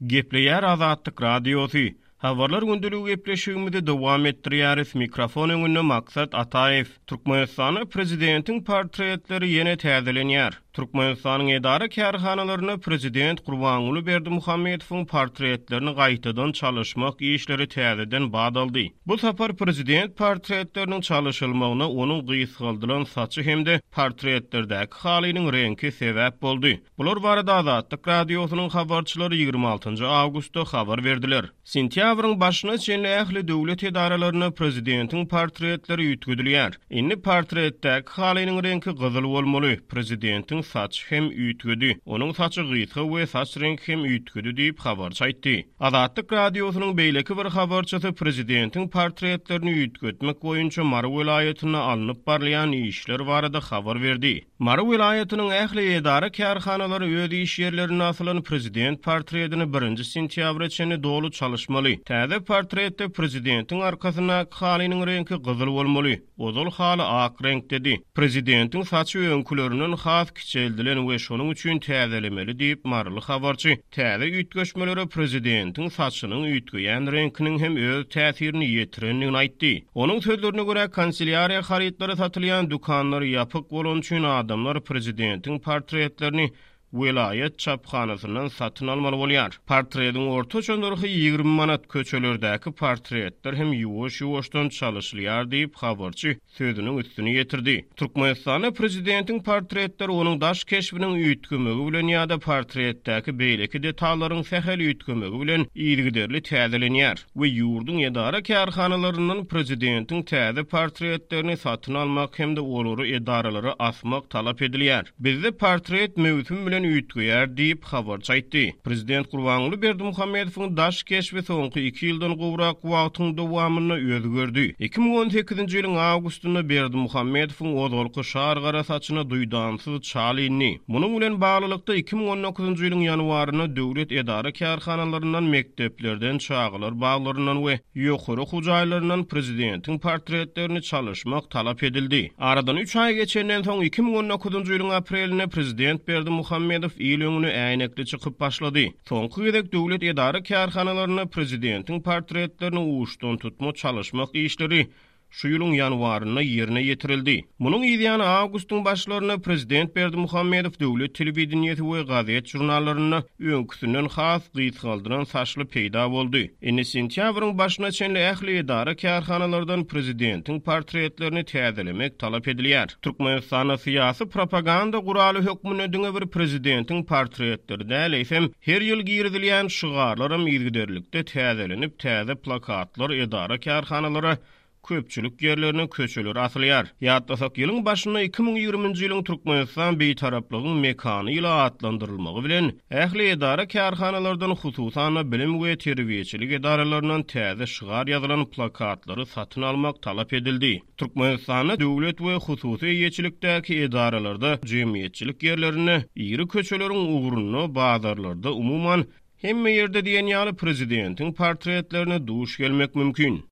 Gepleýär Azatlyk Radiosu. Habarlar gündülügi gepleşigimizde dowam etdirýäris. Mikrofon öňünde Maksat Ataew. Türkmenistanyň prezidentiň portretleri ýene täzelenýär. Türkmenistanyň edara kärhanalaryna prezident Gurbanuly Berdimuhammedowyň portretlerini gaýtadan çalışmak işleri täzeden badaldy. Bu sapar prezident portretleriniň çalışylmagyna onuň gysgaldylan saçy hemde portretlerdäki halynyň rengi sebäp boldy. Bular barada Azatlyk Radiosynyň habarçylary 26 awgustda habar berdiler. Sentýabryň başyna çenli ähli döwlet edaralaryna prezidentiň portretleri ýetgidilýär. Inni portretdäki halynyň rengi gyzyl bolmaly. Prezidentiň saç hem üýtgüdi. Onuň saçy gysga we saç rengi hem üýtgüdi diýip habarçy aýtdy. Azatlyk Radiosynyň beýleki bir habarçysy prezidentiň portretlerini üýtgütmek boýunça Mara welaýatyna alınıp barlayan işler barada habar berdi. Mara welaýatynyň ähli edara kärhanalary öz iş ýerlerine asylan prezident portretini 1 sentýabra çenli dolu çalışmaly. Täze portretde prezidentiň arkasyna halynyň rengi gyzyl bolmaly. Ozal haly ak renk dedi. Prezidentiň saçy öňküleriniň has kiçeldilen we şonuň üçin täzelemeli diýip marly habarçy. Täze üýtgeşmelere prezidentiň saçynyň üýtgeýän renginiň hem öz täsirini ýetirenini aýtdy. Onuň sözlerine görä kanseliýariýa harytlary satylýan dukanlar ýapyk bolan üçin adamlar prezidentiň portretlerini Welayet çapxanasından satın almalı bolýar. Portretiň ortaça narhy 20 manat, köçelerdäki portretler hem ýuwaş-ýuwaşdan çalışylýar diýip habarçy sözüniň üstüne ýetirdi. Türkmenistanyň prezidentiň portretleri onuň daş keşbiniň üýtgemegi bilen ýa-da portretdäki beýleki detalaryň sähel üýtgemegi bilen ýygyderli täzelenýär we ýurdun edara kärhanalaryndan prezidentiň täze portretlerini satın almak hem de olary edaralary asmak talap edilýär. Bizde portret mewsum bilen üýtgeýär diýip habarçy aýtdy. Prezident Gurbanuly Berdimuhammedowyň daş keşbi soňky 2 ýyldan gowrak wagtyň dowamyny özgördi. 2018-nji ýylyň awgustynda Berdimuhammedowyň ozalky şar gara saçyna duýdansyz çalyny. Munyň bilen baglykda 2019-njy ýylyň ýanwaryna döwlet edara kärhanalarynyň mekteplerden çağılar baglaryndan we ýokary hujaýlaryndan prezidentiň portretlerini çalışmak talap edildi. Aradan 3 ay geçenden soň 2019-njy ýylyň apreline prezident Berdimuhammedow il öňüne äýnekli çykyp başlady. Soňky gedek döwlet edara kärhanalaryna prezidentiň portretlerini uçdan tutma çalışmak işleri şu ýylyň ýanwaryna ýerine ýetirildi. Munyň ýylyny awgustyň başlaryna prezident Berdimuhammedow döwlet telewizionyasy we gazet jurnallaryna öňküsinden has gysgaldyran saçly peýda boldy. Indi sentýabryň başyna çenli ähli edara kärhanalardan prezidentiň portretlerini täzelemek talap edilýär. Türkmenistanyň syýasy propaganda guraly hökmüne diňe bir prezidentiň portretleri däl eýsem her ýyl girdilýän şygarlarym ýygyderlikde täzelenip täze plakatlar edara kärhanalara köpçülük ýerlerine köçeler atylýar. Ýatlasak ýylyň başyna 2020-nji ýylyň Türkmenistan beýtaraplygyň mekany ýyla adlandyrylmagy bilen ähli edara kärhanalardan hususan bilim we terbiýeçilik edaralaryndan täze şygar ýazylan plakatlary satyn almak talap edildi. Türkmenistanyň döwlet we hususy ýeçilikdäki edaralarda jemgyýetçilik ýerlerine ýyry köçeleriň uğruna bazarlarda umuman hemme ýerde diýen ýaly prezidentiň portretlerini duş gelmek mümkin.